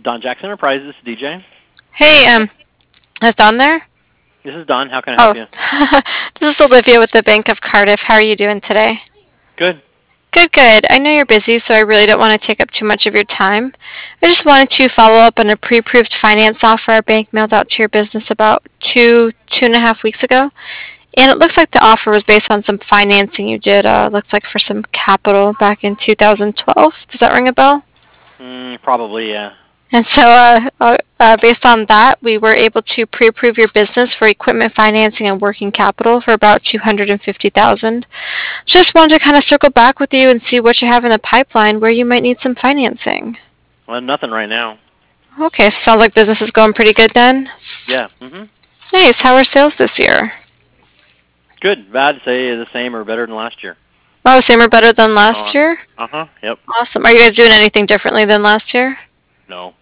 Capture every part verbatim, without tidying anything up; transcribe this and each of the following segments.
Don Jackson Enterprises, D J. Hey, um, is Don there? This is Don. How can I Oh, help you? this is Olivia with the Bank of Cardiff. How are you doing today? Good. Good, good. I know you're busy, so I really don't want to take up too much of your time. I just wanted to follow up on a pre-approved finance offer our bank mailed out to your business about two, two and a half weeks ago. And it looks like the offer was based on some financing you did, uh, looks like for some capital back in two thousand twelve. Does that ring a bell? Mm, probably, yeah. And so, uh, uh, uh, based on that, we were able to pre-approve your business for equipment financing and working capital for about two hundred fifty thousand dollars. Just wanted to kind of circle back with you and see what you have in the pipeline where you might need some financing. Well, nothing right now. Okay, so sounds like business is going pretty good then. Yeah. Mm-hmm. Nice. How are sales this year? Good. I'd say the same or better than last year. Oh, same or better than last Uh, year? uh-huh. Yep. Awesome. Are you guys doing anything differently than last year? No.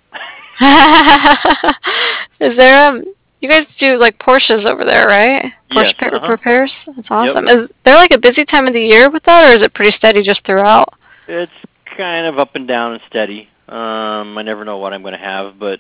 Is there um? You guys do like Porsches over there, right? Yes. Porsche pa- Uh-huh. repairs. That's awesome. Yep. Is there like a busy time of the year with that, or is it pretty steady just throughout? It's kind of up and down and steady. Um, I never know what I'm going to have, but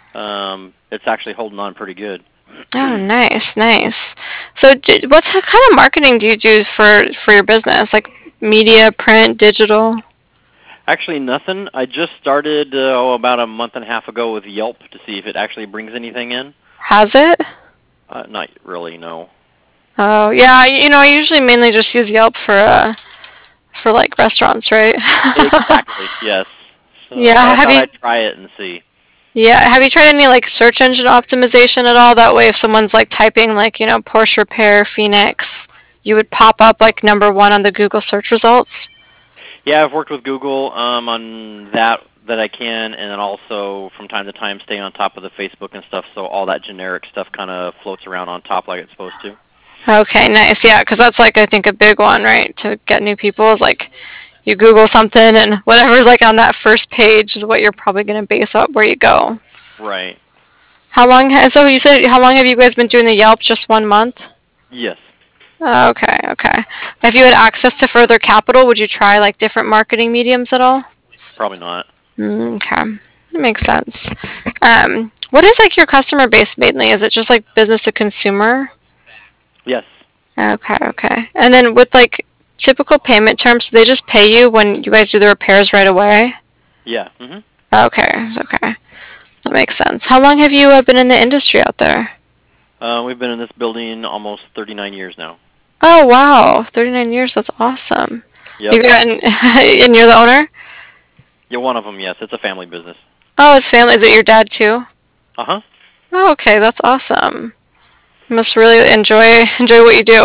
um, it's actually holding on pretty good. Oh, nice, nice. So, d- what kind of marketing do you do for for your business? Like media, print, digital? Actually, nothing. I just started uh, oh, about a month and a half ago with Yelp to see if it actually brings anything in. Has it? Uh, not really, no. Oh, yeah. I- You know, I usually mainly just use Yelp for uh for like restaurants, right? Exactly, yes. So Yeah. I Have thought you? I'd try it and see. Yeah. Have you tried any like search engine optimization at all? That way, if someone's like typing like you know Porsche repair Phoenix, you would pop up like number one on the Google search results. Yeah, I've worked with Google um, on that that I can, and then also from time to time stay on top of the Facebook and stuff, so all that generic stuff kind of floats around on top like it's supposed to. Okay, nice. Yeah, because that's like I think a big one, right? To get new people is like you Google something and whatever's like on that first page is what you're probably going to base up where you go. Right. How long? Ha- so you said how long have you guys been doing the Yelp? Just one month? Yes. Oh, okay, okay. If you had access to further capital, would you try like different marketing mediums at all? Probably not. Mm, okay, that makes sense. Um, what is like your customer base mainly? Is it just like business to consumer? Yes. Okay, okay. And then with like typical payment terms, do they just pay you when you guys do the repairs right away? Yeah. hmm Okay, okay. That makes sense. How long have you uh, been in the industry out there? Uh, we've been in this building almost thirty-nine years now. Oh, wow. thirty-nine years. That's awesome. Yep. You've gotten, and you're the owner? Yeah, one of them, yes. It's a family business. Oh, it's family. Is it your dad too? Uh-huh. Oh, okay. That's awesome. You must really enjoy enjoy what you do.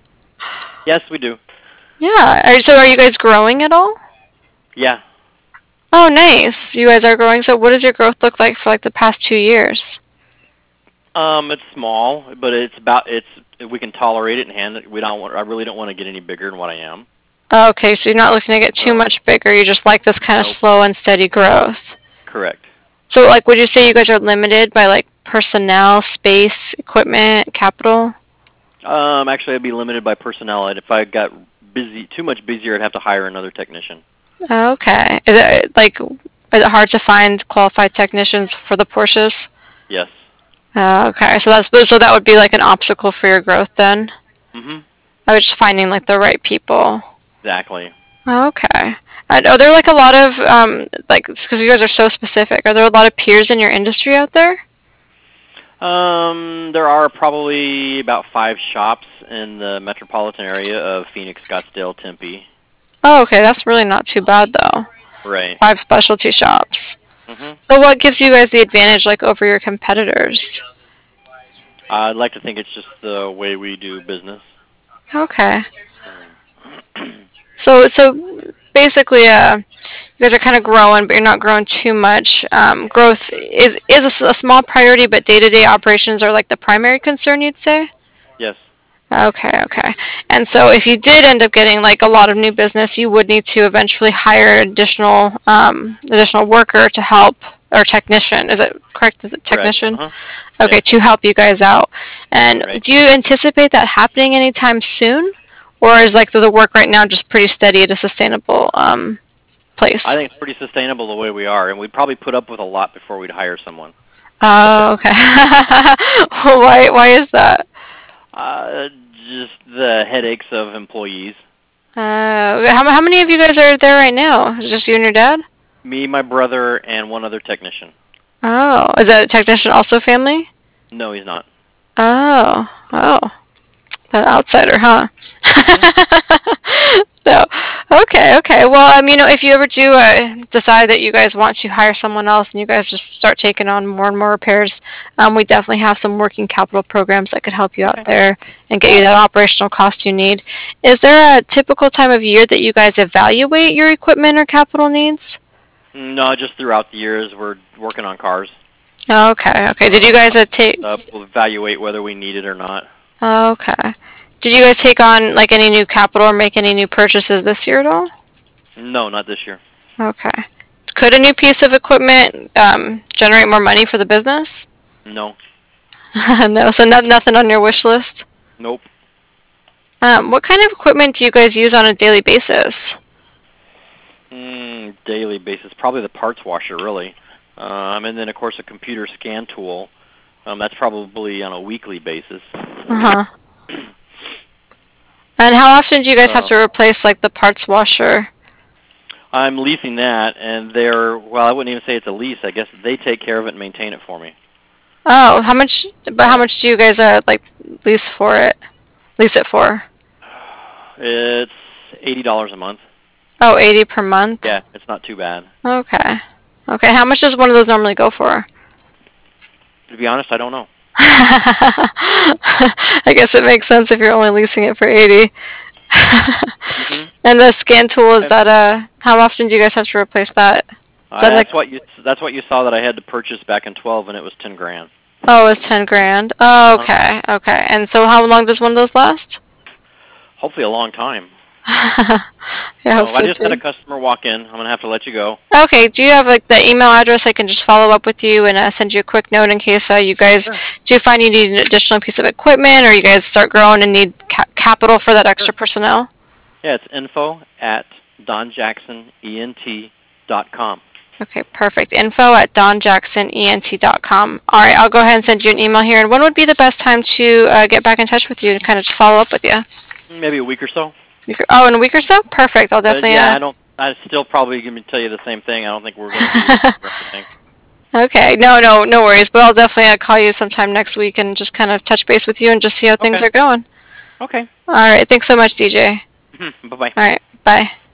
Yes, we do. Yeah. Are, so are you guys growing at all? Yeah. Oh, nice. You guys are growing. So what does your growth look like for like the past two years? Um, it's small, but it's about it's we can tolerate it and handle it. We don't want. I really don't want to get any bigger than what I am. Oh, okay, so you're not looking to get too So, much bigger. You just like this kind of nope. slow and steady growth. Correct. So, like, would you say you guys are limited by like personnel, space, equipment, capital? Um, actually, I'd be limited by personnel. And if I got busy, too much busier, I'd have to hire another technician. Oh, okay. Is it like is it hard to find qualified technicians for the Porsches? Yes. Oh, okay, so that's so that would be like an obstacle for your growth then. Mm-hmm. I was just finding like the right people. Exactly. Oh, okay. And are there like a lot of um like because you guys are so specific? Are there a lot of peers in your industry out there? Um, there are probably about five shops in the metropolitan area of Phoenix, Scottsdale, Tempe. Oh, okay, that's really not too bad though. Right. Five specialty shops. Mm-hmm. So what gives you guys the advantage like over your competitors? I'd like to think it's just the way we do business. Okay. So so basically uh you guys are kind of growing, but you're not growing too much. Um, growth is is a, s- a small priority, but day-to-day operations are like the primary concern, you'd say? Yes. Okay, okay. And so if you did end up getting like a lot of new business, you would need to eventually hire additional um, additional worker to help or technician. Is it correct? Is it Correct. technician? Uh-huh. Okay, Yeah. to help you guys out. And Right. do you anticipate that happening anytime soon? Or is like the, the work right now just pretty steady at a sustainable um, place? I think it's pretty sustainable the way we are, and we'd probably put up with a lot before we'd hire someone. Oh, okay. why? Why is that? Uh, just the headaches of employees. Uh, how how many of you guys are there right now? Is it just you and your dad? Me, my brother, and one other technician. Oh, is that technician also family? No, he's not. Oh, oh, an outsider, huh? So, okay, okay. Well, um, you know, if you ever do uh, decide that you guys want to hire someone else and you guys just start taking on more and more repairs, um, we definitely have some working capital programs that could help you out there and get you that operational cost you need. Is there a typical time of year that you guys evaluate your equipment or capital needs? No, just throughout the years, we're working on cars. Okay, okay. Did you guys uh, take... Uh, we'll evaluate whether we need it or not. Okay. Did you guys take on like any new capital or make any new purchases this year at all? No, not this year. Okay. Could a new piece of equipment um, generate more money for the business? No. No, so not, nothing on your wish list? Nope. Um, what kind of equipment do you guys use on a daily basis? Mm, daily basis, probably the parts washer, really. Um, and then, of course, a computer scan tool. Um, that's probably on a weekly basis. Uh-huh. And how often do you guys So, have to replace like the parts washer? I'm leasing that, and they're, well, I wouldn't even say it's a lease. I guess they take care of it and maintain it for me. Oh, how much, but how much do you guys uh, like lease for it? Lease it for? It's eighty dollars a month. Oh, eighty per month? Yeah, it's not too bad. Okay. Okay, how much does one of those normally go for? To be honest, I don't know. I guess it makes sense if you're only leasing it for eighty. Mm-hmm. And the scan tool, is that uh how often do you guys have to replace that? Is Uh, that that's like, what you that's what you saw that I had to purchase back in twelve, and it was ten grand. oh, it's ten grand. Oh, okay, okay. And so how long does one of those last? Hopefully a long time. Yeah, I hope So so I just too. had a customer walk in. I'm gonna have to let you go. Okay, do you have like the email address? I can just follow up with you and uh, send you a quick note in case uh, you guys Sure. do find you need an additional piece of equipment or you guys start growing and need ca- capital for that extra personnel. Yeah, it's info at don jackson e n t dot com. Okay, perfect. Info at don jackson e n t dot com. All right, I'll go ahead and send you an email here. And when would be the best time to uh, get back in touch with you and kind of just follow up with you? Maybe a week or so. You could- Oh, in a week or so? Perfect. I'll But definitely. yeah, Uh, I don't. I still probably going to tell you the same thing. I don't think we're going to do everything. Okay, no, no, no worries. But I'll definitely uh, call you sometime next week and just kind of touch base with you and just see how things Okay. are going. Okay. All right, thanks so much, D J. Bye bye. All right, bye.